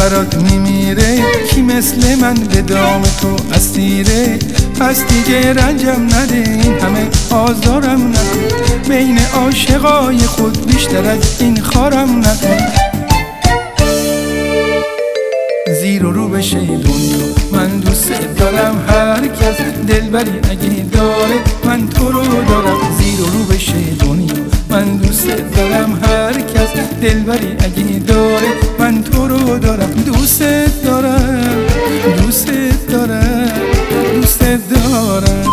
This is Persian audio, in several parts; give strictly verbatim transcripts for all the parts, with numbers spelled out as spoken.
برات میمیره، کی مثل من به دام تو اسیره. پس دیگه رنجم نده، این همه آزارم نکن، بین عاشقای خود بیشتر از این خارم نکن. زیر و رو بشه دنیا، من دوست دارم، هر کس دلبری اگه داره من تو رو دارم. زیر و رو بشه دنیا، من دوست دارم، هر کس دلبری اگه داره من تو رو دارم. دوست دارم، دوست دارم، دوست دارم.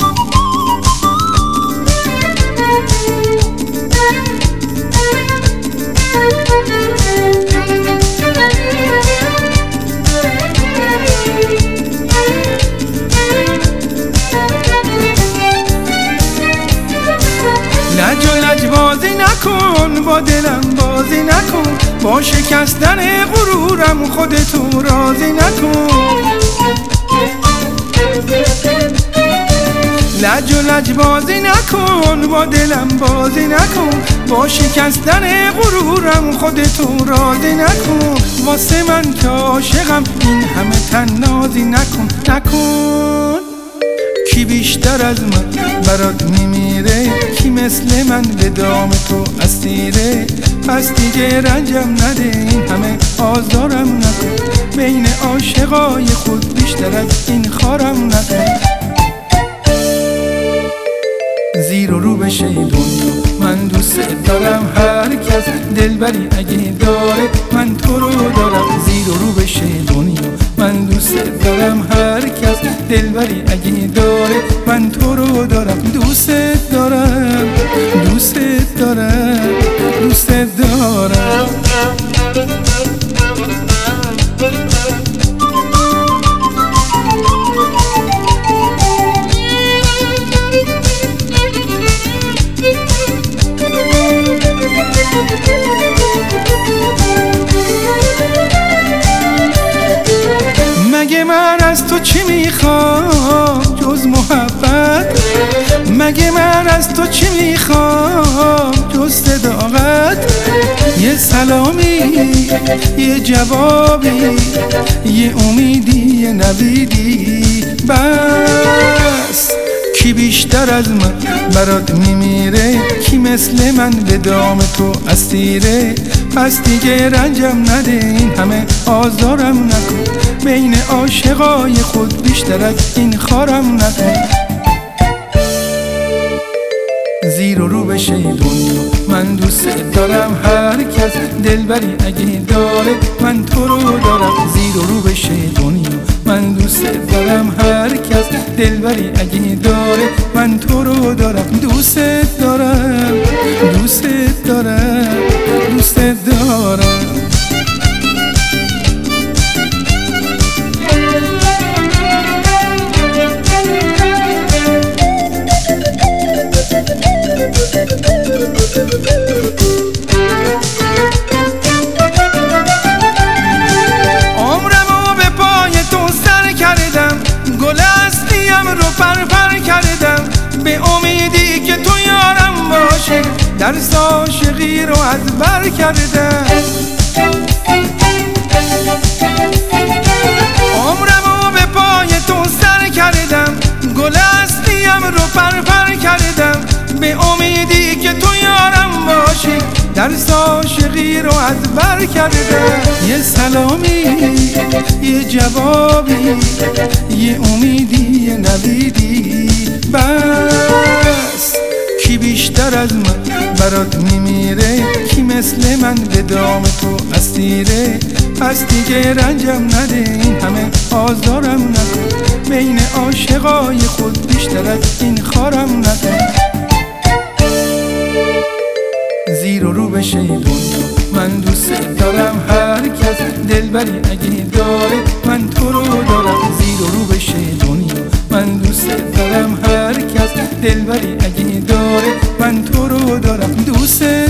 لج و لج بازی نکن، با دلم بازی نکن، با شکستن غرورم خودتو راضی نکن. لج و لج بازی نکن، با دلم بازی نکن، با شکستن غرورم خودتو راضی نکن. واسه من که عاشقم این همه طنازی نکن نکن. کی بیشتر از من برات میمیره، کی مثل من به دام تو اسیره. پس دیگه رنجم نده، این همه آزارم نکن، بین عاشقای خود بیشتر از این خارم نکن. زیر و رو بشه دنیا، من دوست دارم، هر کس دلبری اگه داره من تو رو دارم. زیر و رو بشه دنیا، من دوست دارم، هر کس دلبری اگه داره من تو رو دارم. دوست دارم، دوست دارم، دوست دارم. مگه من از تو چی میخوام جز محبت؟ مگه من از تو چی میخوام جز صداقت؟ یه سلامی، یه جوابی، یه امیدی، یه نویدی، بس. کی بیشتر از من برات میمیره، کی مثل من به دام تو اسیره. پس دیگه رنجم نده، این همه آزارم نکن، بین عاشقای خود بیشتر از این خارم نکن. زیر و رو بشه دنیا، من دوست دارم، هر کس دلبری اگه داره من تو رو دارم. زیر و رو بشه دنیا، من دوست دارم، هر کس دلبری اگه داره من تو رو دارم. دوست دارم، دوست دارم، دوست دارم. عمرمو به پای تو سر کردم، گل اصلیم رو پرپر کردم، به امیدی که تو یارم باشی درس عاشقی رو از بر کردم. عمرمو به پای تو سر کردم، گل اصلیم رو پرپر کردم، به امیدی که تو یارم باشی درس عاشقی رو از بر کردم. یه سلامی، یه جوابی، یه امیدی، یه نویدی، بس. کی بیشتر از من برات میمیره، کی مثل من به دام تو اسیره. پس دیگه رنجم نده، این همه آزارم نکن، بین عاشقای خود بیشتر از این خارم نکن. زیر و رو بشه دنیا، من دوست دارم، هر کس دلبری اگه داره من تو رو دارم. زیر و رو بشه دنیا، من دوست دارم، هر کس دلبری اگه داره من تو رو دارم. دوست